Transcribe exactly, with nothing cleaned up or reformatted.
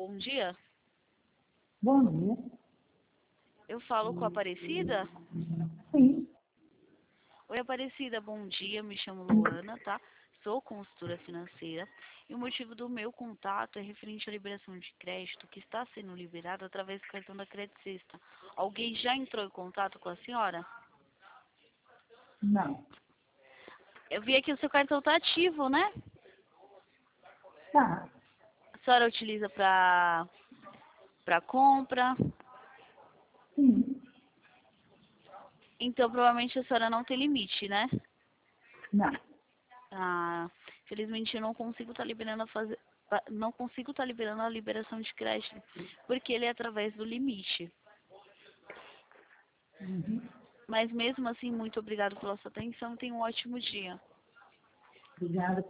bom dia. Bom dia. Eu falo com a Aparecida? Sim. Oi, Aparecida, bom dia. Me chamo Luana, tá? Sou consultora financeira e o motivo do meu contato é referente à liberação de crédito que está sendo liberada através do cartão da Credit Sexta. Alguém já entrou em contato com a senhora? Não. Eu vi aqui o seu cartão está ativo, né? Tá. A senhora utiliza para para compra, Sim. então provavelmente a senhora não tem limite, né? Não. Ah, felizmente eu não consigo estar liberando a fazer, não consigo estar liberando a liberação de crédito, porque ele é através do limite. Uhum. Mas mesmo assim, muito obrigado pela sua atenção e tenha um ótimo dia. Obrigada.